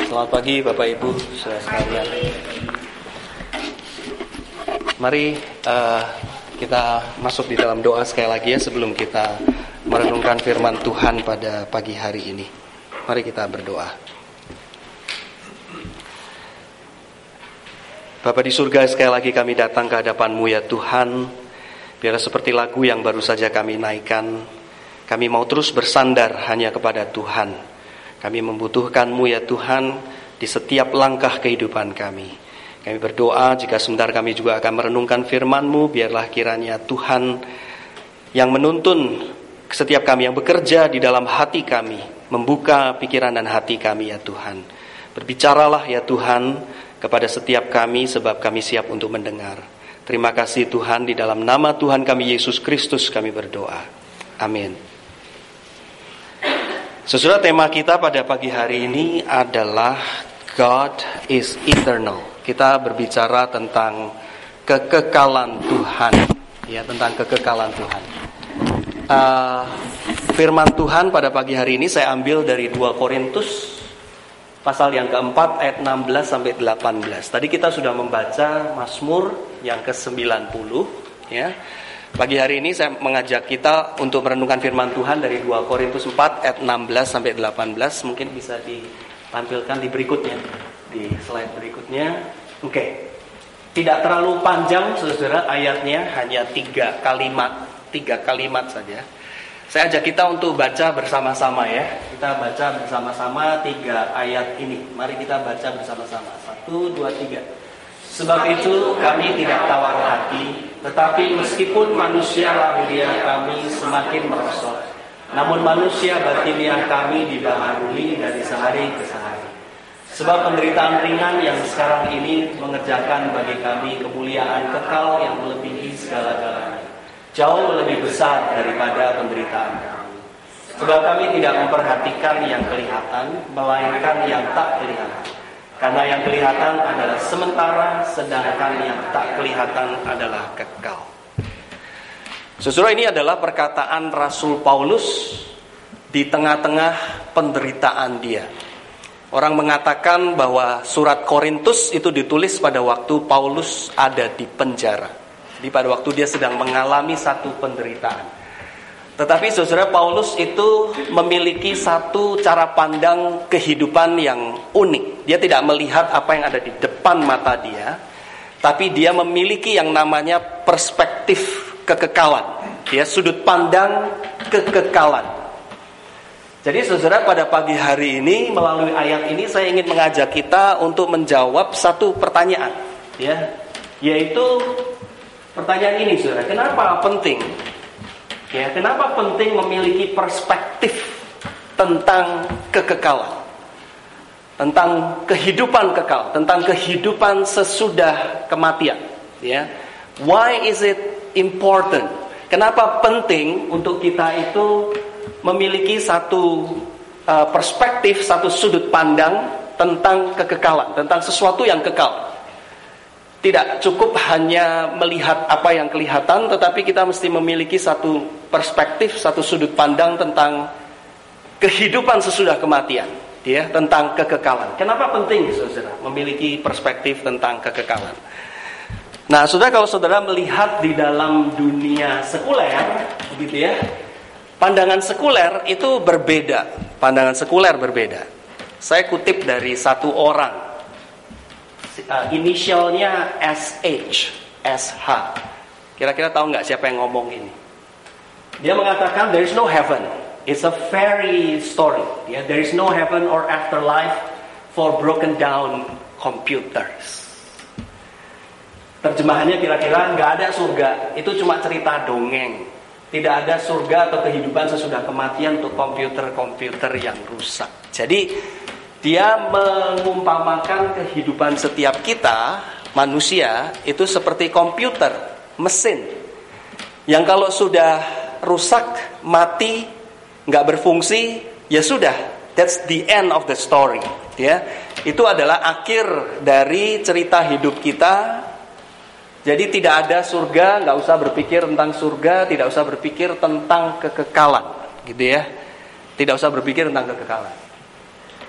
Selamat pagi Bapak Ibu saudara sekalian. Mari kita masuk di dalam doa sekali lagi ya sebelum kita merenungkan firman Tuhan pada pagi hari ini. Mari kita berdoa. Bapa di surga, sekali lagi kami datang ke hadapan-Mu ya Tuhan. Biarlah seperti lagu yang baru saja kami naikkan, kami mau terus bersandar hanya kepada Tuhan. Kami membutuhkan-Mu ya Tuhan di setiap langkah kehidupan kami. Kami berdoa jika sebentar kami juga akan merenungkan firman-Mu, biarlah kiranya Tuhan yang menuntun setiap kami yang bekerja di dalam hati kami, membuka pikiran dan hati kami ya Tuhan. Berbicaralah ya Tuhan kepada setiap kami sebab kami siap untuk mendengar. Terima kasih Tuhan, di dalam nama Tuhan kami Yesus Kristus kami berdoa. Amin. Saudara, tema kita pada pagi hari ini adalah God is eternal. Kita berbicara tentang kekekalan Tuhan, ya, tentang kekekalan Tuhan. Firman Tuhan pada pagi hari ini saya ambil dari 2 Korintus pasal yang keempat ayat 16 sampai 18. Tadi kita sudah membaca Mazmur yang ke-90, ya. Pagi hari ini saya mengajak kita untuk merenungkan firman Tuhan dari 2 Korintus 4 ayat 16 sampai 18. Mungkin bisa ditampilkan di berikutnya, di slide berikutnya. Oke. Tidak terlalu panjang saudara ayatnya, hanya 3 kalimat saja. Saya ajak kita untuk baca bersama-sama ya. Kita baca bersama-sama 3 ayat ini. Mari kita baca bersama-sama. 1, 2, 3. Sebab itu kami tidak tawar hati, tetapi meskipun manusia lahiriah kami semakin merosot, namun manusia batiniah kami dibaharui dari sehari ke sehari. Sebab penderitaan ringan yang sekarang ini mengerjakan bagi kami kemuliaan kekal yang melebihi segala-galanya, jauh lebih besar daripada penderitaan kami. Sebab kami tidak memperhatikan yang kelihatan, melainkan yang tak kelihatan. Karena yang kelihatan adalah sementara, sedangkan yang tak kelihatan adalah kekal. Saudara, ini adalah perkataan Rasul Paulus di tengah-tengah penderitaan dia. Orang mengatakan bahwa surat Korintus itu ditulis pada waktu Paulus ada di penjara. Jadi pada waktu dia sedang mengalami satu penderitaan. Tetapi saudara, Paulus itu memiliki satu cara pandang kehidupan yang unik. Dia tidak melihat apa yang ada di depan mata dia, tapi dia memiliki yang namanya perspektif kekekalan. Dia sudut pandang kekekalan. Jadi saudara, pada pagi hari ini melalui ayat ini saya ingin mengajak kita untuk menjawab satu pertanyaan, ya, yaitu pertanyaan ini saudara, kenapa penting? Ya, kenapa penting memiliki perspektif tentang kekekalan, tentang kehidupan kekal, tentang kehidupan sesudah kematian? Ya, why is it important? Kenapa penting untuk kita itu memiliki satu perspektif, satu sudut pandang tentang kekekalan, tentang sesuatu yang kekal? Tidak cukup hanya melihat apa yang kelihatan, tetapi kita mesti memiliki satu perspektif, satu sudut pandang tentang kehidupan sesudah kematian, ya, tentang kekekalan. Kenapa penting, saudara, memiliki perspektif tentang kekekalan? Nah, saudara, kalau saudara melihat di dalam dunia sekuler, begitu ya, pandangan sekuler itu berbeda. Pandangan sekuler berbeda. Saya kutip dari satu orang. Inisialnya SH. Kira-kira tahu nggak siapa yang ngomong ini? Dia mengatakan there is no heaven. It's a fairy story. Yeah, there is no heaven or afterlife for broken down computers. Terjemahannya kira-kira nggak ada surga. Itu cuma cerita dongeng. Tidak ada surga atau kehidupan sesudah kematian untuk komputer-komputer yang rusak. Jadi dia mengumpamakan kehidupan setiap kita, manusia, itu seperti komputer, mesin. Yang kalau sudah rusak, mati, nggak berfungsi, ya sudah, that's the end of the story. Ya, itu adalah akhir dari cerita hidup kita. Jadi tidak ada surga, nggak usah berpikir tentang surga, tidak usah berpikir tentang kekekalan, gitu ya. Tidak usah berpikir tentang kekekalan.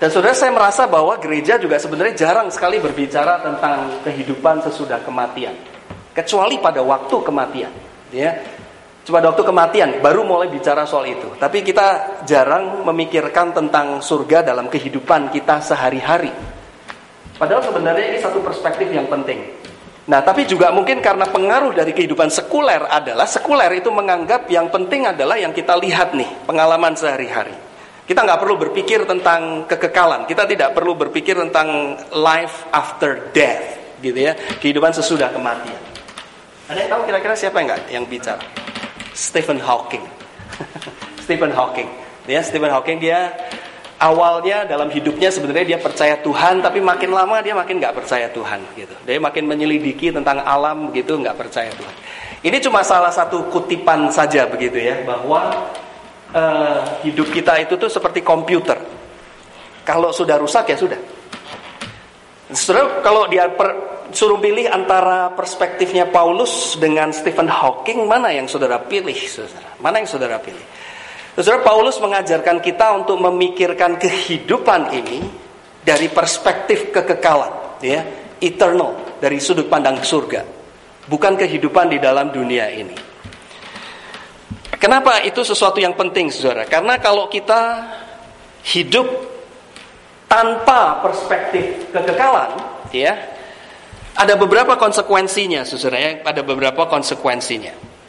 Dan saudara, saya merasa bahwa gereja juga sebenarnya jarang sekali berbicara tentang kehidupan sesudah kematian, kecuali pada waktu kematian, ya. Cuma waktu kematian baru mulai bicara soal itu. Tapi kita jarang memikirkan tentang surga dalam kehidupan kita sehari-hari. Padahal sebenarnya ini satu perspektif yang penting. Nah, tapi juga mungkin karena pengaruh dari kehidupan sekuler adalah sekuler itu menganggap yang penting adalah yang kita lihat nih, pengalaman sehari-hari. Kita nggak perlu berpikir tentang kekekalan. Kita tidak perlu berpikir tentang life after death, gitu ya. Kehidupan sesudah kematian. Ada yang tahu kira-kira siapa yang bicara? Stephen Hawking. Stephen Hawking. Ya, Stephen Hawking dia awalnya dalam hidupnya sebenarnya dia percaya Tuhan, tapi makin lama dia makin nggak percaya Tuhan, gitu. Dia makin menyelidiki tentang alam, gitu, nggak percaya Tuhan. Ini cuma salah satu kutipan saja, begitu ya, bahwa hidup kita itu tuh seperti komputer. Kalau sudah rusak ya sudah. Saudara, kalau dia suruh pilih antara perspektifnya Paulus dengan Stephen Hawking, mana yang saudara pilih, saudara? Mana yang saudara pilih? Saudara, Paulus mengajarkan kita untuk memikirkan kehidupan ini dari perspektif kekekalan, ya, eternal, dari sudut pandang surga, bukan kehidupan di dalam dunia ini. Kenapa itu sesuatu yang penting, saudara? Karena kalau kita hidup tanpa perspektif kekekalan, ya, ada beberapa konsekuensinya, saudara. Ya, ada beberapa konsekuensinya.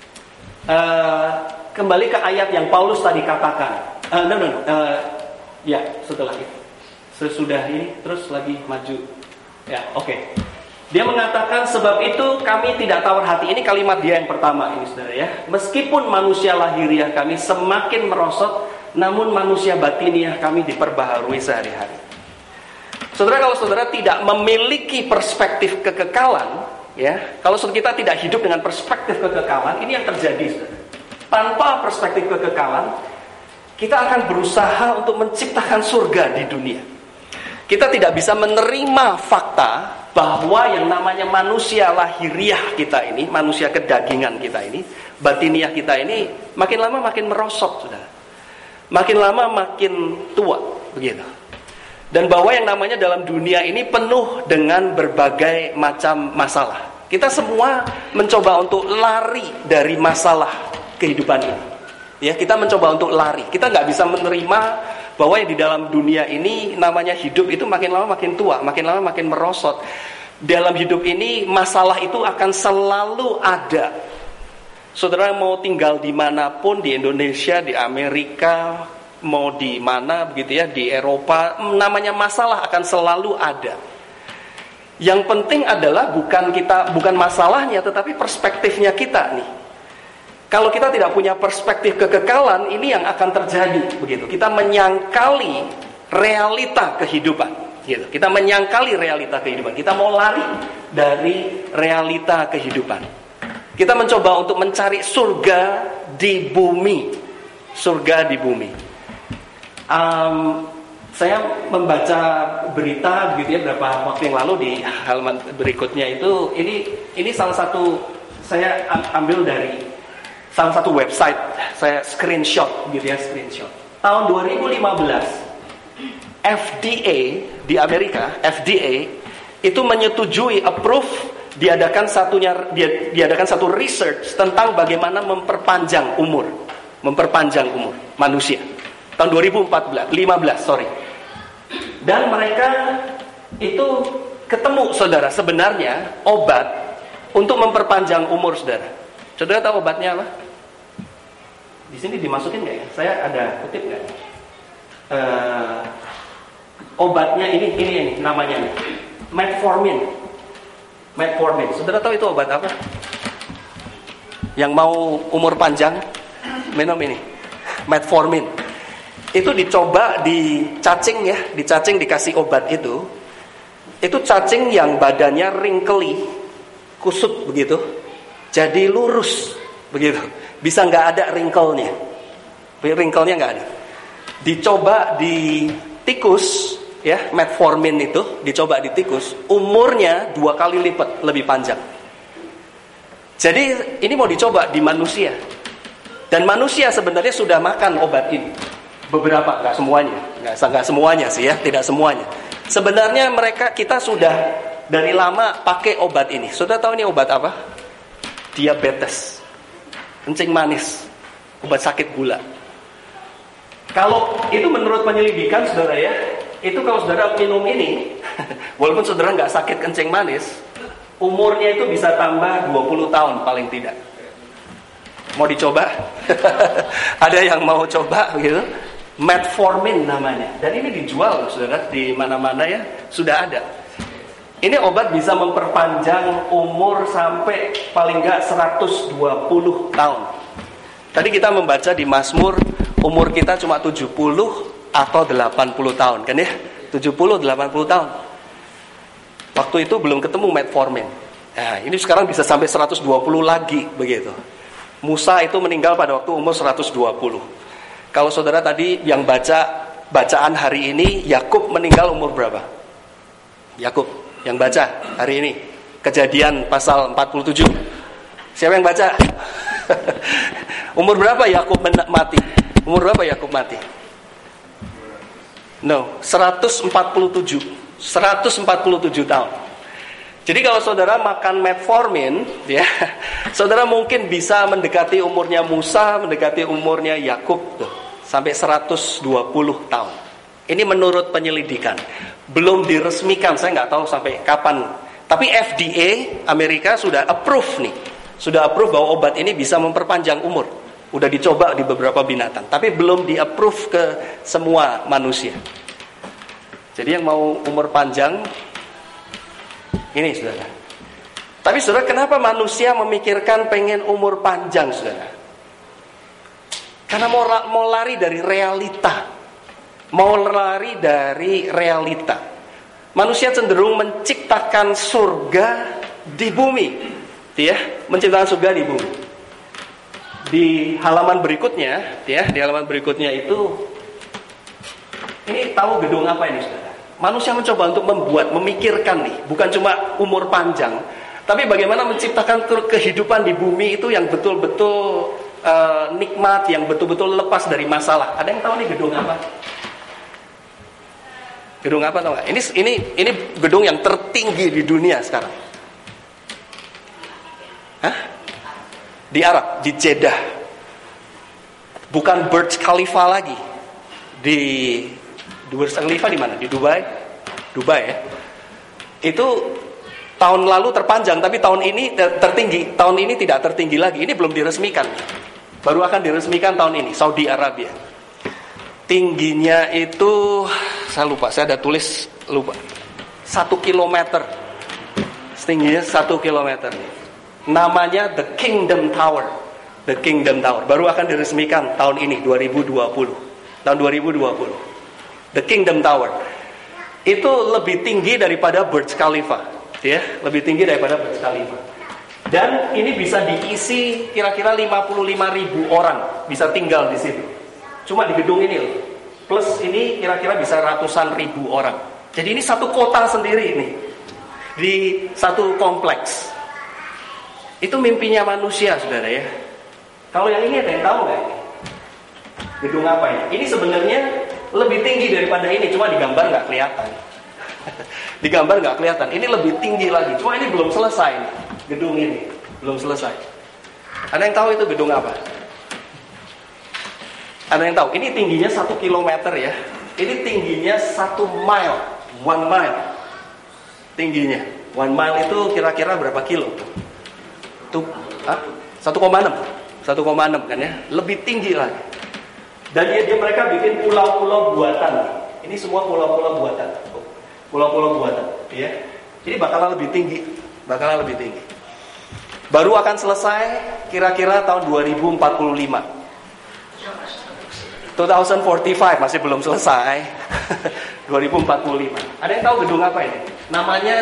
Kembali ke ayat yang Paulus tadi katakan. Ya, setelah itu, sesudah ini, terus lagi maju. Ya, oke. Dia mengatakan, sebab itu kami tidak tawar hati. Ini kalimat dia yang pertama ini, saudara ya. Meskipun manusia lahiriah kami semakin merosot, namun manusia batiniah kami diperbaharui sehari-hari. Saudara, kalau saudara tidak memiliki perspektif kekekalan, ya, kalau kita tidak hidup dengan perspektif kekekalan, ini yang terjadi, saudara. Tanpa perspektif kekekalan, kita akan berusaha untuk menciptakan surga di dunia. Kita tidak bisa menerima fakta bahwa yang namanya manusia lahiriah kita ini, manusia kedagingan kita ini, batiniah kita ini, makin lama makin merosot, saudara. Makin lama makin tua, begitu. Dan bahwa yang namanya dalam dunia ini penuh dengan berbagai macam masalah. Kita semua mencoba untuk lari dari masalah kehidupan ini. Ya, kita mencoba untuk lari. Kita nggak bisa menerima bahwa yang di dalam dunia ini namanya hidup itu makin lama makin tua, makin lama makin merosot. Dalam hidup ini masalah itu akan selalu ada. Saudara mau tinggal dimanapun, di Indonesia, di Amerika, mau di mana begitu ya, di Eropa, namanya masalah akan selalu ada. Yang penting adalah bukan masalahnya, tetapi perspektifnya kita nih. Kalau kita tidak punya perspektif kekekalan, ini yang akan terjadi, begitu. Kita menyangkali realita kehidupan, gitu. Kita menyangkali realita kehidupan. Kita mau lari dari realita kehidupan. Kita mencoba untuk mencari surga di bumi, surga di bumi. Saya membaca berita, begitu ya, beberapa waktu yang lalu di halaman berikutnya itu, ini salah satu saya ambil dari salah satu website, saya screenshot gitu ya, screenshot. Tahun 2015, FDA di Amerika, FDA itu menyetujui, approve diadakan satu research tentang bagaimana memperpanjang umur manusia. Tahun 2015, Dan mereka itu ketemu, saudara, sebenarnya obat untuk memperpanjang umur, saudara. Saudara tahu obatnya apa? Di sini dimasukin nggak ya? Saya ada kutip nggak? Obatnya ini namanya metformin. Saudara tahu itu obat apa? Yang mau umur panjang minum ini metformin. Itu dicoba dicacing dikasih obat itu cacing yang badannya wrinkly, kusut begitu, jadi lurus begitu, bisa nggak ada wrinkle-nya nggak ada. Dicoba di tikus ya, metformin itu dicoba di tikus, umurnya 2 kali lipat lebih panjang. Jadi ini mau dicoba di manusia, dan manusia sebenarnya sudah makan obat ini. Beberapa, nggak semuanya. nggak semuanya sih ya, tidak semuanya. Sebenarnya kita sudah dari lama pakai obat ini. Sudah tahu ini obat apa? Diabetes, kencing manis, obat sakit gula. Kalau itu menurut penyelidikan saudara ya, itu kalau saudara minum ini, walaupun saudara nggak sakit kencing manis, umurnya itu bisa tambah 20 tahun paling tidak. Mau dicoba? Ada yang mau coba gitu? Metformin namanya. Dan ini dijual saudara di mana-mana ya, sudah ada. Ini obat bisa memperpanjang umur sampai paling nggak 120 tahun. Tadi kita membaca di Mazmur, umur kita cuma 70 atau 80 tahun kan ya? 70-80 tahun. Waktu itu belum ketemu metformin. Nah, ini sekarang bisa sampai 120 lagi begitu. Musa itu meninggal pada waktu umur 120. Kalau saudara tadi yang bacaan hari ini, Yakub meninggal umur berapa? Yakub yang baca hari ini, Kejadian pasal 47. Siapa yang baca? Umur berapa Yakub mati? Umur berapa Yakub mati? No, 147 tahun. Jadi kalau saudara makan metformin, ya, saudara mungkin bisa mendekati umurnya Musa, mendekati umurnya Yakub tuh, sampai 120 tahun. Ini menurut penyelidikan. Belum diresmikan, saya nggak tahu sampai kapan. Tapi FDA Amerika sudah approve nih. Sudah approve bahwa obat ini bisa memperpanjang umur. Udah dicoba di beberapa binatang, tapi belum di-approve ke semua manusia. Jadi yang mau umur panjang ini saudara. Tapi saudara, kenapa manusia memikirkan pengen umur panjang saudara? Karena mau lari dari realita. Mau lari dari realita. Manusia cenderung menciptakan surga di bumi. Ya, menciptakan surga di bumi. Di halaman berikutnya, ya, di halaman berikutnya itu, ini tahu gedung apa ini saudara? Manusia mencoba untuk memikirkan nih, bukan cuma umur panjang, tapi bagaimana menciptakan kehidupan di bumi itu yang betul-betul nikmat, yang betul-betul lepas dari masalah. Ada yang tahu nih gedung apa? Gedung apa tahu nggak? Ini gedung yang tertinggi di dunia sekarang. Hah? Di Arab, di Jeddah. Bukan Burj Khalifa lagi. Di Burj Khalifa di mana? Di Dubai ya. Itu tahun lalu terpanjang, tapi tahun ini tertinggi. Tahun ini tidak tertinggi lagi. Ini belum diresmikan. Baru akan diresmikan tahun ini, Saudi Arabia. Tingginya itu saya lupa, saya ada tulis lupa. 1 kilometer. Tingginya 1 kilometer. Namanya The Kingdom Tower. The Kingdom Tower. Baru akan diresmikan tahun ini, 2020. Tahun 2020. The Kingdom Tower. Itu lebih tinggi daripada Burj Khalifa, ya, lebih tinggi daripada Burj Khalifa. Dan ini bisa diisi kira-kira 55.000 orang bisa tinggal di situ. Cuma di gedung ini loh. Plus ini kira-kira bisa ratusan ribu orang. Jadi ini satu kota sendiri ini. Di satu kompleks. Itu mimpinya manusia, saudara ya. Kalau yang ini ada yang tahu nggak ini? Gedung apa ini? Ini sebenarnya lebih tinggi daripada ini, cuma di gambar nggak kelihatan. Di gambar nggak kelihatan. Ini lebih tinggi lagi, cuma ini belum selesai. Gedung ini belum selesai. Ada yang tahu itu gedung apa? Ada yang tahu? Ini tingginya 1 kilometer ya. Ini tingginya 1 mile, 1 mile. Tingginya 1 mile itu kira-kira berapa kilo? Tuh, 1,6 kan ya. Lebih tinggi lagi. Dan mereka bikin pulau-pulau buatan. Ini semua pulau-pulau buatan. Pulau-pulau buatan, ya. Jadi bakalan lebih tinggi, Baru akan selesai kira-kira tahun 2045. 2045 masih belum selesai. 2045. Ada yang tahu gedung apa ini? Namanya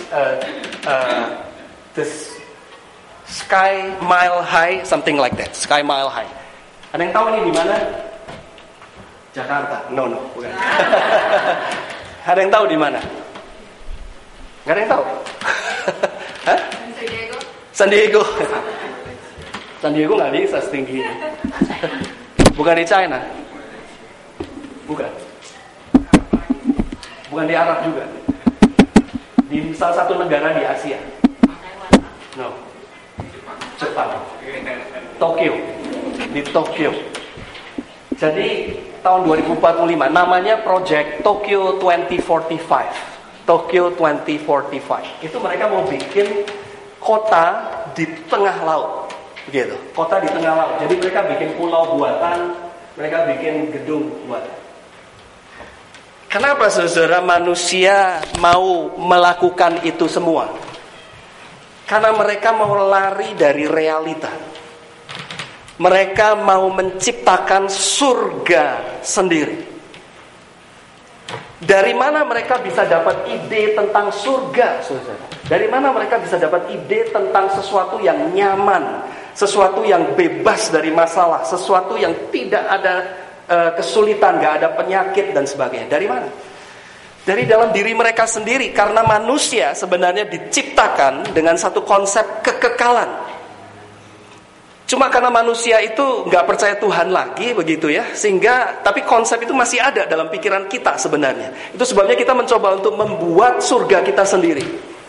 the Sky Mile High, something like that. Sky Mile High. Ada yang tahu ini di mana? Jakarta. No, bukan. Ada yang tahu di mana? Gak ada yang tahu. Hah? San Diego. San Diego nggak bisa setinggi ini. Bukan di China. Bukan. bukan di Arab juga. Di salah satu negara di Asia. No. Jepang. Tokyo. Di Tokyo. Jadi tahun 2045 namanya Project Tokyo 2045. Tokyo 2045. Itu mereka mau bikin kota di tengah laut. Begitu. Kota di tengah laut. Jadi mereka bikin pulau buatan, mereka bikin gedung buatan. Kenapa saudara manusia mau melakukan itu semua? Karena mereka mau lari dari realita. Mereka mau menciptakan surga sendiri. Dari mana mereka bisa dapat ide tentang surga, saudara? Dari mana mereka bisa dapat ide tentang sesuatu yang nyaman, sesuatu yang bebas dari masalah, sesuatu yang tidak ada kesulitan, gak ada penyakit dan sebagainya. Dari mana? Dari dalam diri mereka sendiri. Karena manusia sebenarnya diciptakan dengan satu konsep kekekalan. Cuma karena manusia itu gak percaya Tuhan lagi, begitu ya, sehingga, tapi konsep itu masih ada dalam pikiran kita sebenarnya. Itu sebabnya kita mencoba untuk membuat surga kita sendiri.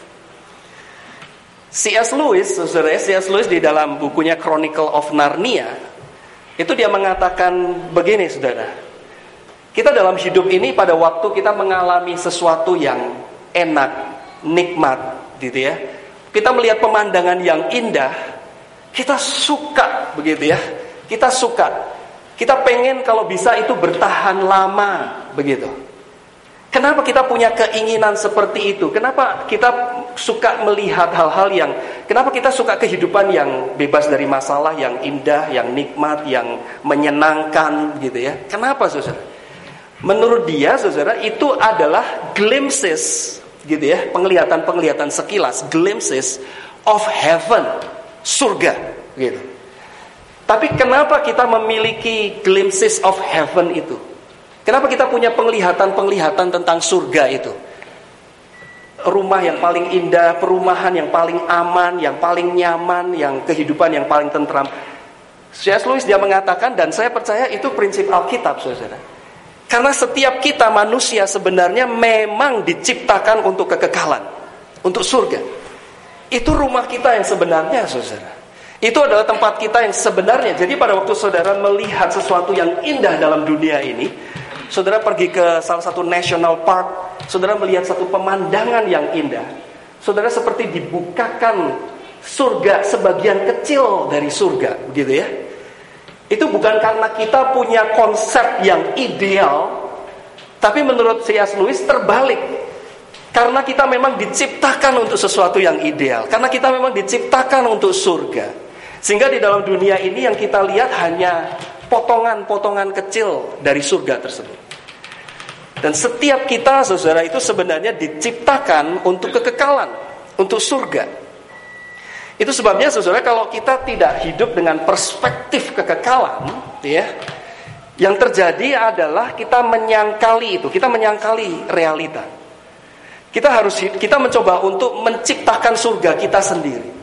C.S. Lewis, saudara, C.S. Lewis di dalam bukunya Chronicle of Narnia, itu dia mengatakan begini, saudara. Kita dalam hidup ini pada waktu kita mengalami sesuatu yang enak, nikmat, gitu ya. Kita melihat pemandangan yang indah, kita suka, begitu ya. Kita suka. Kita pengen kalau bisa itu bertahan lama, begitu. Kenapa kita punya keinginan seperti itu? Kenapa kita suka melihat hal-hal yang, kenapa kita suka kehidupan yang bebas dari masalah, yang indah, yang nikmat, yang menyenangkan, gitu ya? Kenapa, saudara? Menurut dia, saudara, itu adalah glimpses, gitu ya, penglihatan-penglihatan sekilas, glimpses of heaven, surga, gitu. Tapi kenapa kita memiliki glimpses of heaven itu? Kenapa kita punya penglihatan-penglihatan tentang surga itu? Rumah yang paling indah, perumahan yang paling aman, yang paling nyaman, yang kehidupan yang paling tentram. C.S. Lewis dia mengatakan, dan saya percaya itu prinsip Alkitab, saudara. Karena setiap kita manusia sebenarnya memang diciptakan untuk kekekalan, untuk surga. Itu rumah kita yang sebenarnya, saudara. Itu adalah tempat kita yang sebenarnya. Jadi pada waktu saudara melihat sesuatu yang indah dalam dunia ini, saudara pergi ke salah satu national park, saudara melihat satu pemandangan yang indah, saudara seperti dibukakan surga, sebagian kecil dari surga, begitu ya. Itu bukan karena kita punya konsep yang ideal, tapi menurut C.S. Lewis terbalik. Karena kita memang diciptakan untuk sesuatu yang ideal, karena kita memang diciptakan untuk surga. Sehingga di dalam dunia ini yang kita lihat hanya potongan-potongan kecil dari surga tersebut. Dan setiap kita, saudara, itu sebenarnya diciptakan untuk kekekalan, untuk surga. Itu sebabnya, saudara, kalau kita tidak hidup dengan perspektif kekekalan, ya, yang terjadi adalah kita menyangkali itu, kita menyangkali realita. Kita mencoba untuk menciptakan surga kita sendiri.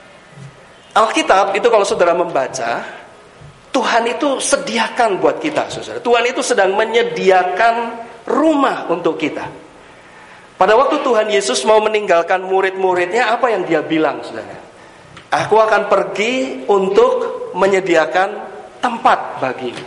Alkitab itu kalau saudara membaca, Tuhan itu sediakan buat kita, saudara. Tuhan itu sedang menyediakan rumah untuk kita. Pada waktu Tuhan Yesus mau meninggalkan murid-muridnya, apa yang dia bilang, saudara? Aku akan pergi untuk menyediakan tempat bagimu.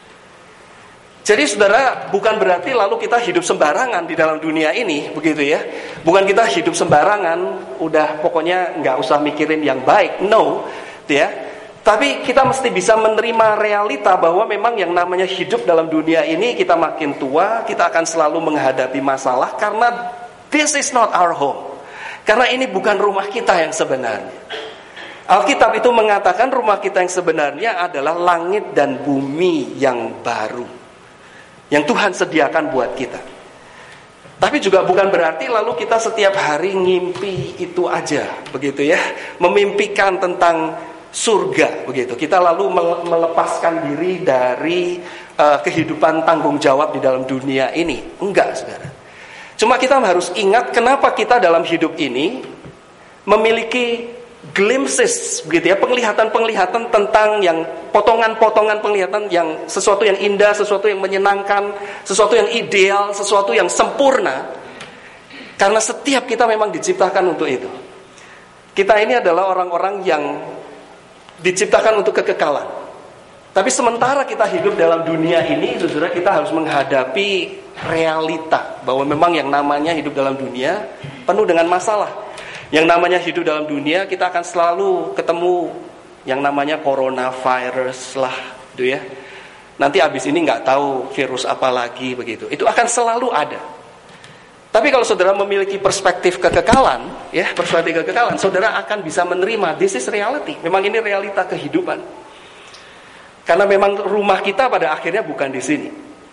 Jadi saudara, bukan berarti lalu kita hidup sembarangan di dalam dunia ini, begitu ya. Bukan kita hidup sembarangan, udah pokoknya nggak usah mikirin yang baik, no, ya. Tapi kita mesti bisa menerima realita bahwa memang yang namanya hidup dalam dunia ini, kita makin tua, kita akan selalu menghadapi masalah karena this is not our home. Karena ini bukan rumah kita yang sebenarnya. Alkitab itu mengatakan rumah kita yang sebenarnya adalah langit dan bumi yang baru, yang Tuhan sediakan buat kita. Tapi juga bukan berarti lalu kita setiap hari ngimpi itu aja, begitu ya, memimpikan tentang surga, begitu. Kita lalu melepaskan diri dari kehidupan tanggung jawab di dalam dunia ini. Enggak, saudara. Cuma kita harus ingat kenapa kita dalam hidup ini memiliki glimpses begitu ya, penglihatan-penglihatan tentang yang potongan-potongan penglihatan yang sesuatu yang indah, sesuatu yang menyenangkan, sesuatu yang ideal, sesuatu yang sempurna. Karena setiap kita memang diciptakan untuk itu. Kita ini adalah orang-orang yang diciptakan untuk kekekalan. Tapi sementara kita hidup dalam dunia ini, saudara, kita harus menghadapi realita bahwa memang yang namanya hidup dalam dunia penuh dengan masalah. Yang namanya hidup dalam dunia, kita akan selalu ketemu yang namanya coronavirus lah, gitu ya. Nanti abis ini nggak tahu virus apa lagi begitu. Itu akan selalu ada. Tapi kalau saudara memiliki perspektif kekekalan, ya, perspektif kekekalan, saudara akan bisa menerima this is reality. Memang ini realita kehidupan. Karena memang rumah kita pada akhirnya bukan di sini.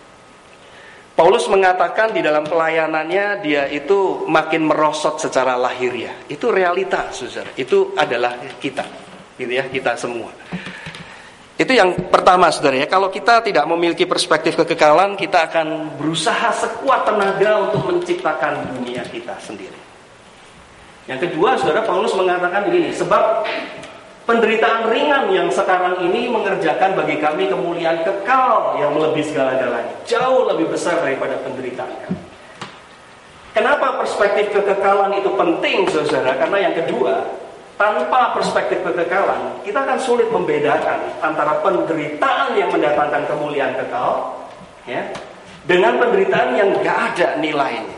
Paulus mengatakan di dalam pelayanannya dia itu makin merosot secara lahiriah. Itu realita, saudara. Itu adalah kita, gitu ya, kita semua. Itu yang pertama, saudara ya. Kalau kita tidak memiliki perspektif kekekalan, kita akan berusaha sekuat tenaga untuk menciptakan dunia kita sendiri. Yang kedua, saudara, Paulus mengatakan begini, sebab penderitaan ringan yang sekarang ini mengerjakan bagi kami kemuliaan kekal yang melebihi segala-galanya, jauh lebih besar daripada penderitaan kami. Kenapa perspektif kekekalan itu penting, saudara? Karena yang kedua, tanpa perspektif kekekalan, kita akan sulit membedakan antara penderitaan yang mendatangkan kemuliaan kekal, ya, dengan penderitaan yang gak ada nilainya.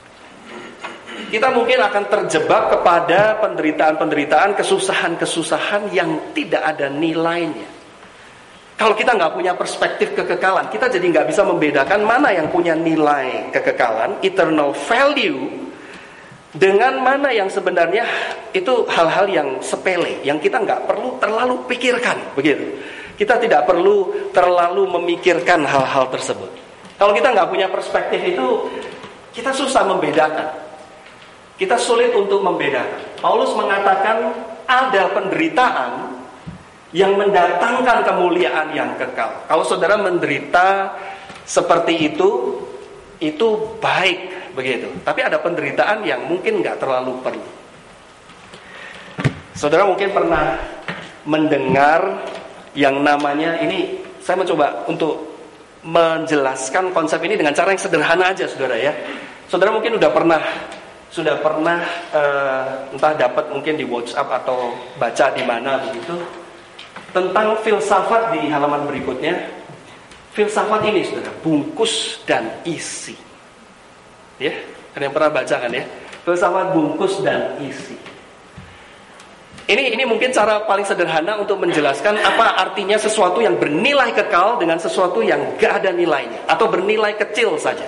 Kita mungkin akan terjebak kepada penderitaan-penderitaan, kesusahan-kesusahan yang tidak ada nilainya. Kalau kita nggak punya perspektif kekekalan, kita jadi nggak bisa membedakan mana yang punya nilai kekekalan, eternal value, dengan mana yang sebenarnya itu hal-hal yang sepele, yang kita nggak perlu terlalu pikirkan, begitu. Kita tidak perlu terlalu memikirkan hal-hal tersebut. Kalau kita nggak punya perspektif itu, kita susah membedakan. Kita sulit untuk membedakan. Paulus mengatakan ada penderitaan yang mendatangkan kemuliaan yang kekal. Kalau saudara menderita seperti itu baik begitu. Tapi ada penderitaan yang mungkin nggak terlalu perlu. Saudara mungkin pernah mendengar yang namanya, ini saya mencoba untuk menjelaskan konsep ini dengan cara yang sederhana aja, saudara ya. Saudara mungkin sudah pernah entah dapat mungkin di WhatsApp atau baca di mana begitu tentang filsafat di halaman berikutnya. Filsafat ini, saudara, bungkus dan isi. Ya, ada yang pernah baca kan ya? Filsafat bungkus dan isi. Ini mungkin cara paling sederhana untuk menjelaskan apa artinya sesuatu yang bernilai kekal dengan sesuatu yang gak ada nilainya atau bernilai kecil saja.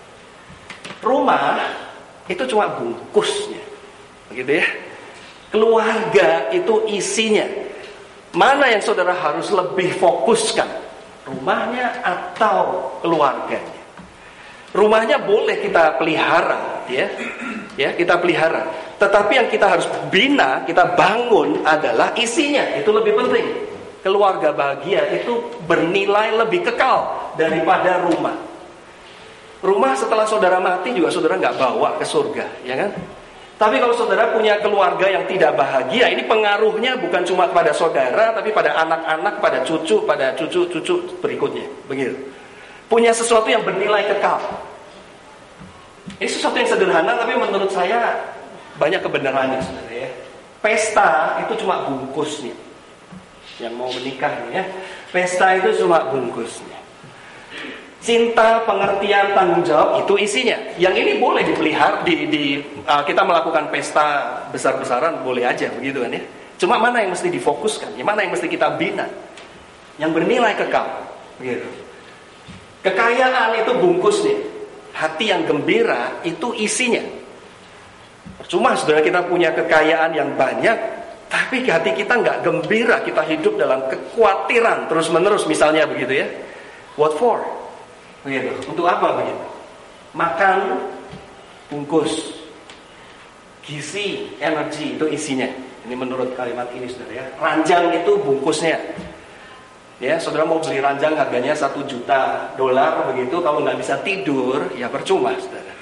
Rumah itu cuma bungkusnya, begitu ya. Keluarga itu isinya. Mana yang saudara harus lebih fokuskan, rumahnya atau keluarganya? Rumahnya boleh kita pelihara, ya kita pelihara. Tetapi yang kita harus bina, kita bangun adalah isinya. Itu lebih penting. Keluarga bahagia itu bernilai lebih kekal daripada rumah. Rumah setelah saudara mati juga saudara nggak bawa ke surga, ya kan? Tapi kalau saudara punya keluarga yang tidak bahagia, ini pengaruhnya bukan cuma pada saudara, tapi pada anak-anak, pada cucu berikutnya, begitu. Punya sesuatu yang bernilai kekal. Ini sesuatu yang sederhana, tapi menurut saya banyak kebenarannya, saudara ya. Pesta itu cuma bungkusnya. Yang mau menikah ya, pesta itu cuma bungkusnya. Cinta, pengertian, tanggung jawab itu isinya. Yang ini boleh dipelihara, kita melakukan pesta besar-besaran boleh aja begitu kan ya. Cuma mana yang mesti difokuskan, mana yang mesti kita bina, yang bernilai kekal, begitu. Kekayaan itu bungkusnya, hati yang gembira itu isinya. Percuma saudara kita punya kekayaan yang banyak, tapi hati kita nggak gembira, kita hidup dalam kekhawatiran terus-menerus misalnya begitu ya. What for? Begitu. Untuk apa begitu? Makan bungkus, gizi, energi itu isinya. Ini menurut kalimat ini, saudara ya. Ranjang itu bungkusnya. Ya, saudara mau beli ranjang harganya $1 juta begitu, kalau nggak bisa tidur, ya percuma, saudara.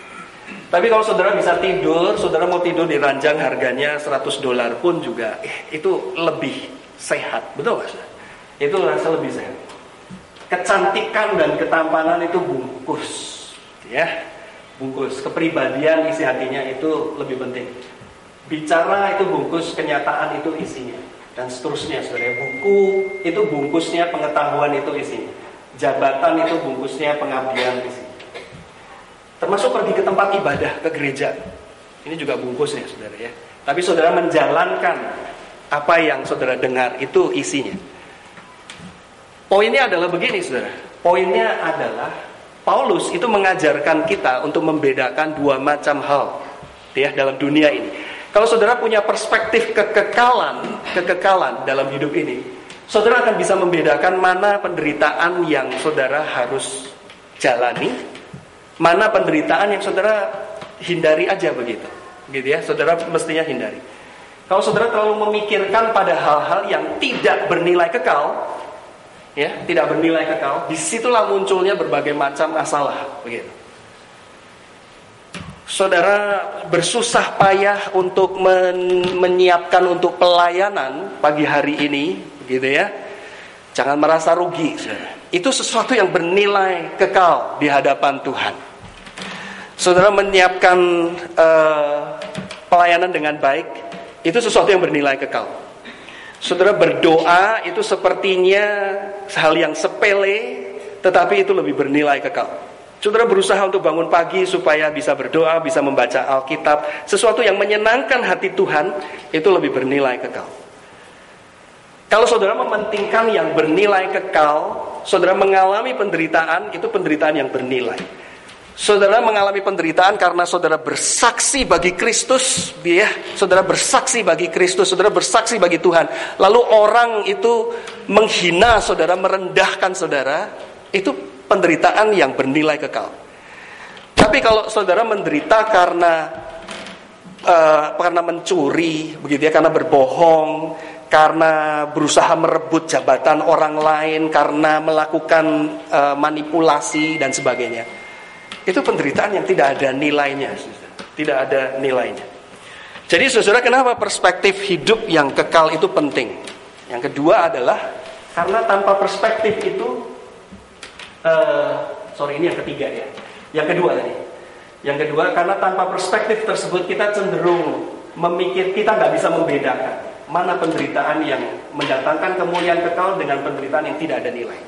Tapi kalau saudara bisa tidur, saudara mau tidur di ranjang harganya $100 pun juga, itu lebih sehat, betul nggak? Itu rasa lebih sehat. Kecantikan dan ketampanan itu bungkus, ya, bungkus. Kepribadian isi hatinya itu lebih penting. Bicara itu bungkus, kenyataan itu isinya, dan seterusnya, saudara. Buku itu bungkusnya, pengetahuan itu isinya. Jabatan itu bungkusnya, pengabdian isinya. Termasuk pergi ke tempat ibadah, ke gereja. Ini juga bungkusnya, saudara, ya. Tapi saudara menjalankan apa yang saudara dengar, itu isinya. Poinnya adalah begini, saudara. Poinnya adalah Paulus itu mengajarkan kita untuk membedakan dua macam hal, ya, dalam dunia ini. Kalau saudara punya perspektif kekekalan dalam hidup ini, saudara akan bisa membedakan mana penderitaan yang saudara harus jalani, mana penderitaan yang saudara hindari aja begitu ya, saudara mestinya hindari. Kalau saudara terlalu memikirkan pada hal-hal yang tidak bernilai kekal, ya, tidak bernilai kekal, disitulah munculnya berbagai macam masalah begitu. Saudara bersusah payah untuk menyiapkan untuk pelayanan pagi hari ini, begitu ya. Jangan merasa rugi, saudara. Itu sesuatu yang bernilai kekal di hadapan Tuhan. Saudara menyiapkan pelayanan dengan baik, itu sesuatu yang bernilai kekal. Saudara berdoa itu sepertinya hal yang sepele, tetapi itu lebih bernilai kekal. Saudara berusaha untuk bangun pagi supaya bisa berdoa, bisa membaca Alkitab, sesuatu yang menyenangkan hati Tuhan, itu lebih bernilai kekal. Kalau saudara mementingkan yang bernilai kekal, saudara mengalami penderitaan, itu penderitaan yang bernilai. Saudara mengalami penderitaan karena saudara bersaksi bagi Kristus, ya, saudara bersaksi bagi Kristus, saudara bersaksi bagi Tuhan. Lalu orang itu menghina saudara, merendahkan saudara, itu penderitaan yang bernilai kekal. Tapi kalau saudara menderita karena mencuri, begitu ya, karena berbohong, karena berusaha merebut jabatan orang lain, karena melakukan manipulasi dan sebagainya, itu penderitaan yang tidak ada nilainya, tidak ada nilainya. Jadi saudara, kenapa perspektif hidup yang kekal itu penting? Yang kedua adalah karena tanpa perspektif itu, ini yang ketiga ya. Yang kedua tadi. Yang kedua, karena tanpa perspektif tersebut kita cenderung kita nggak bisa membedakan mana penderitaan yang mendatangkan kemuliaan kekal dengan penderitaan yang tidak ada nilai.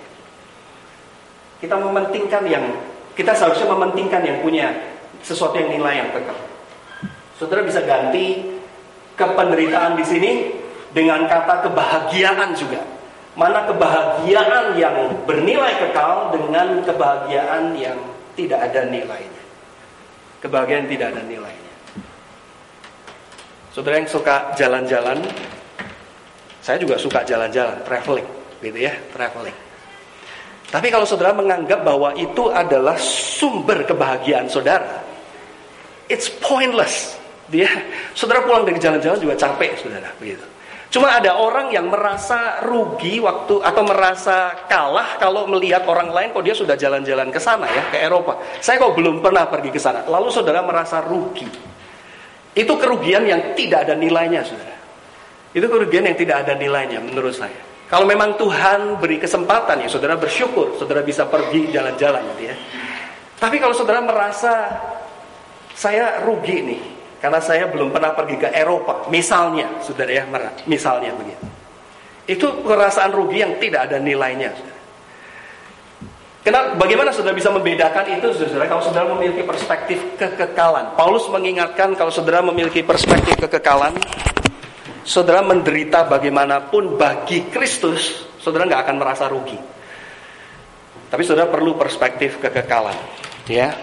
Kita seharusnya mementingkan yang punya sesuatu yang nilai yang kekal. Saudara bisa ganti kependeritaan di sini dengan kata kebahagiaan juga. Mana kebahagiaan yang bernilai kekal dengan kebahagiaan yang tidak ada nilainya. Kebahagiaan tidak ada nilainya. Saudara yang suka jalan-jalan, saya juga suka jalan-jalan, traveling, gitu ya, traveling. Tapi kalau saudara menganggap bahwa itu adalah sumber kebahagiaan saudara, it's pointless. Saudara pulang dari jalan-jalan juga capek, saudara, begitu. Cuma ada orang yang merasa rugi atau merasa kalah kalau melihat orang lain kok dia sudah jalan-jalan ke sana ya, ke Eropa. Saya kok belum pernah pergi ke sana. Lalu saudara merasa rugi. Itu kerugian yang tidak ada nilainya, saudara. Itu kerugian yang tidak ada nilainya menurut saya. Kalau memang Tuhan beri kesempatan, ya saudara bersyukur, saudara bisa pergi jalan-jalan, gitu ya. Tapi kalau saudara merasa saya rugi nih, karena saya belum pernah pergi ke Eropa, misalnya, saudara ya, misalnya begitu. Itu perasaan rugi yang tidak ada nilainya, saudara. Bagaimana saudara bisa membedakan itu, saudara? Kalau saudara memiliki perspektif kekekalan, Paulus mengingatkan kalau saudara memiliki perspektif kekekalan, saudara menderita bagaimanapun bagi Kristus, saudara nggak akan merasa rugi. Tapi saudara perlu perspektif kekekalan, ya.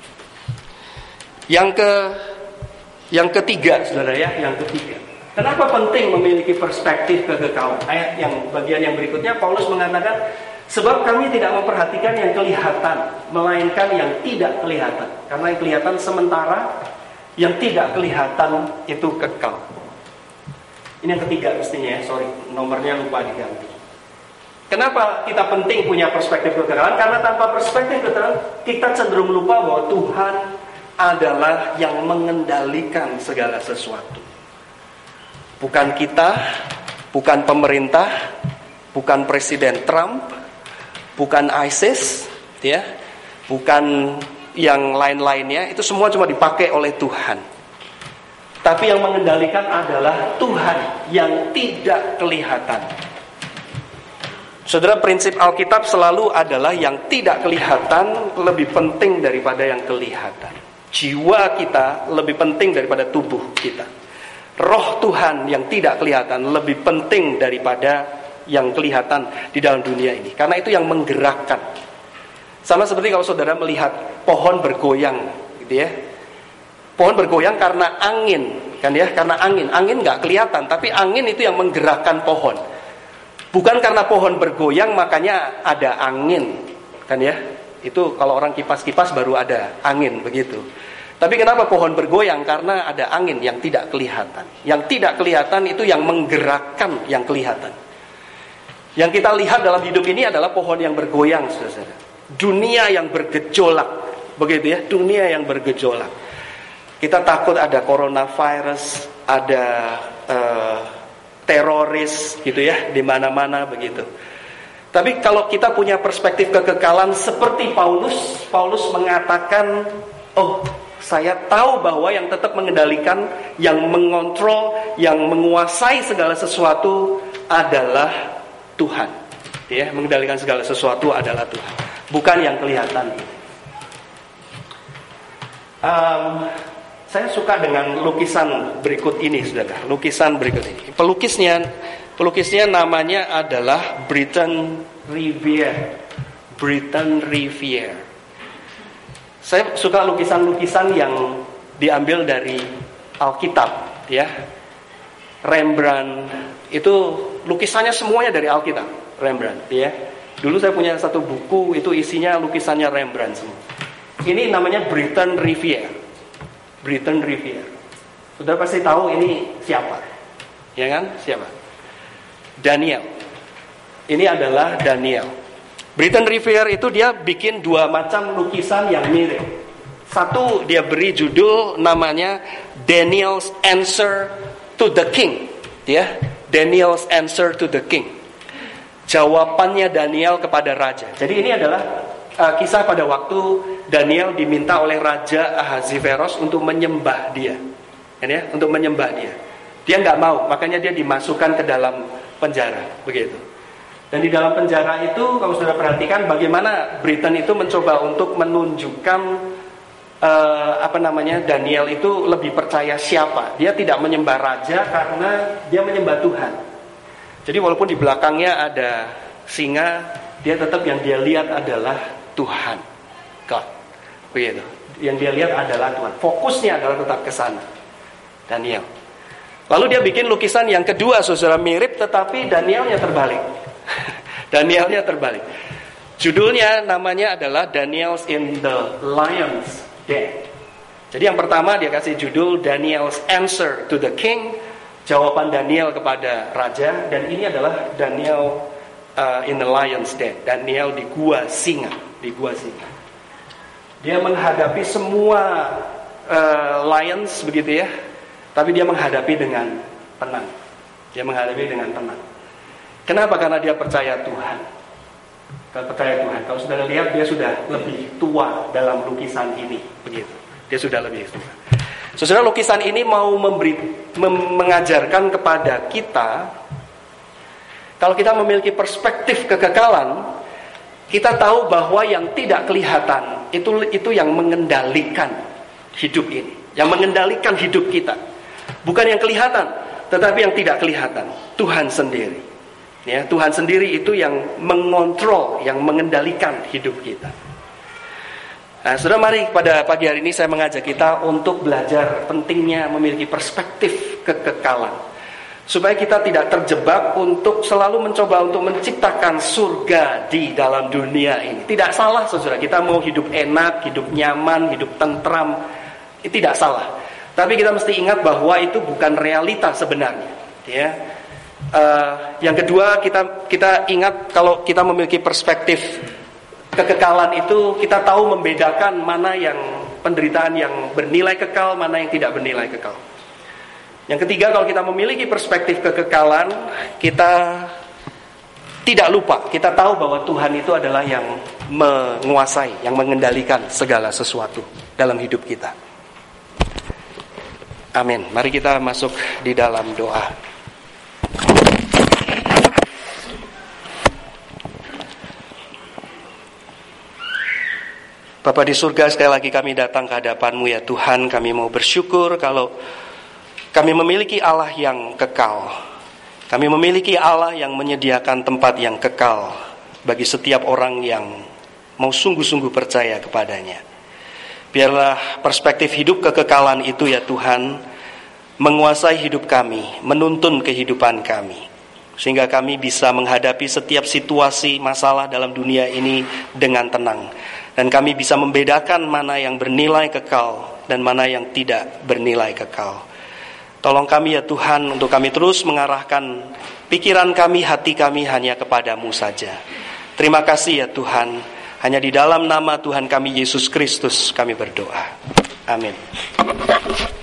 Yang ketiga, saudara ya, yang ketiga. Kenapa penting memiliki perspektif kekekalan? Ayat yang bagian yang berikutnya, Paulus mengatakan, sebab kami tidak memperhatikan yang kelihatan, melainkan yang tidak kelihatan. Karena yang kelihatan sementara, yang tidak kelihatan itu kekal. Ini yang ketiga mestinya ya, nomornya lupa diganti. Kenapa kita penting punya perspektif kekekalan? Karena tanpa perspektif kekekalan, kita cenderung lupa bahwa Tuhan adalah yang mengendalikan segala sesuatu. Bukan kita, bukan pemerintah, bukan Presiden Trump, bukan ISIS, ya, bukan yang lain-lainnya. Itu semua cuma dipakai oleh Tuhan. Tapi yang mengendalikan adalah Tuhan yang tidak kelihatan. Saudara, prinsip Alkitab selalu adalah yang tidak kelihatan lebih penting daripada yang kelihatan. Jiwa kita lebih penting daripada tubuh kita. Roh Tuhan yang tidak kelihatan lebih penting daripada yang kelihatan di dalam dunia ini. Karena itu yang menggerakkan. Sama seperti kalau saudara melihat pohon bergoyang, gitu ya. Pohon bergoyang karena angin, kan ya? Karena angin nggak kelihatan, tapi angin itu yang menggerakkan pohon. Bukan karena pohon bergoyang makanya ada angin, kan ya? Itu kalau orang kipas-kipas baru ada angin begitu. Tapi kenapa pohon bergoyang? Karena ada angin yang tidak kelihatan. Yang tidak kelihatan itu yang menggerakkan yang kelihatan. Yang kita lihat dalam hidup ini adalah pohon yang bergoyang, saudara. Dunia yang bergejolak, begitu ya? Dunia yang bergejolak. Kita takut ada coronavirus, ada teroris, gitu ya, di mana-mana begitu. Tapi kalau kita punya perspektif kekekalan seperti Paulus mengatakan, oh, saya tahu bahwa yang tetap mengendalikan, yang mengontrol, yang menguasai segala sesuatu adalah Tuhan. Ya, mengendalikan segala sesuatu adalah Tuhan, bukan yang kelihatan. Saya suka dengan lukisan berikut ini, saudara. Lukisan berikut ini. Pelukisnya namanya adalah Britton Riviere. Britton Riviere. Saya suka lukisan-lukisan yang diambil dari Alkitab, ya. Rembrandt itu lukisannya semuanya dari Alkitab, Rembrandt, ya. Dulu saya punya satu buku itu isinya lukisannya Rembrandt semua. Ini namanya Britton Riviere. Britton Riviere. Sudah pasti tahu ini siapa, ya kan? Siapa? Daniel. Ini adalah Daniel. Britton Riviere itu dia bikin dua macam lukisan yang mirip. Satu dia beri judul namanya Daniel's Answer to the King, ya. Daniel's Answer to the King. Jawabannya Daniel kepada raja. Jadi ini adalah kisah pada waktu Daniel diminta oleh Raja Ahasveros untuk menyembah dia, ya, untuk menyembah dia. Dia nggak mau, makanya dia dimasukkan ke dalam penjara, begitu. Dan di dalam penjara itu, kalau sudah perhatikan bagaimana Britton itu mencoba untuk menunjukkan Daniel itu lebih percaya siapa. Dia tidak menyembah raja karena dia menyembah Tuhan. Jadi walaupun di belakangnya ada singa, dia tetap yang dia lihat adalah Tuhan, God, begitu. Yang dia lihat adalah Tuhan. Fokusnya adalah tetap ke sana, Daniel. Lalu dia bikin lukisan yang kedua, saudara, mirip tetapi Danielnya terbalik. Danielnya terbalik. Judulnya namanya adalah Daniel's in the Lion's Den. Jadi yang pertama dia kasih judul Daniel's Answer to the King, jawaban Daniel kepada raja. Dan ini adalah Daniel in the Lion's Den. Daniel di gua singa, di gua singa. Dia menghadapi semua lions begitu ya, tapi dia menghadapi dengan tenang. Dia menghadapi dengan tenang. Kenapa? Karena dia percaya Tuhan. Kalau percaya Tuhan, kalau saudara lihat dia sudah lebih tua dalam lukisan ini, begitu. Dia sudah lebih tua. Saudara, lukisan ini mau mengajarkan kepada kita, kalau kita memiliki perspektif kekekalan, kita tahu bahwa yang tidak kelihatan itu yang mengendalikan hidup ini, yang mengendalikan hidup kita. Bukan yang kelihatan, tetapi yang tidak kelihatan, Tuhan sendiri. Ya, Tuhan sendiri itu yang mengontrol, yang mengendalikan hidup kita. Nah, saudara, mari pada pagi hari ini saya mengajak kita untuk belajar pentingnya memiliki perspektif kekekalan. Supaya kita tidak terjebak untuk selalu mencoba untuk menciptakan surga di dalam dunia ini. Tidak salah, saudara, kita mau hidup enak, hidup nyaman, hidup tentram. Itu tidak salah. Tapi kita mesti ingat bahwa itu bukan realita sebenarnya, ya. Yang kedua, kita ingat kalau kita memiliki perspektif kekekalan itu, kita tahu membedakan mana yang penderitaan yang bernilai kekal, mana yang tidak bernilai kekal. Yang ketiga, kalau kita memiliki perspektif kekekalan, kita tidak lupa, kita tahu bahwa Tuhan itu adalah yang menguasai, yang mengendalikan segala sesuatu dalam hidup kita. Amin. Mari kita masuk di dalam doa. Bapa di surga, sekali lagi kami datang ke hadapan-Mu ya Tuhan. Kami mau bersyukur kalau kami memiliki Allah yang kekal. Kami memiliki Allah yang menyediakan tempat yang kekal bagi setiap orang yang mau sungguh-sungguh percaya kepadanya. Biarlah perspektif hidup kekekalan itu ya Tuhan menguasai hidup kami, menuntun kehidupan kami, sehingga kami bisa menghadapi setiap situasi masalah dalam dunia ini dengan tenang. Dan kami bisa membedakan mana yang bernilai kekal dan mana yang tidak bernilai kekal. Tolong kami ya Tuhan untuk kami terus mengarahkan pikiran kami, hati kami hanya kepada-Mu saja. Terima kasih ya Tuhan. Hanya di dalam nama Tuhan kami Yesus Kristus kami berdoa. Amin.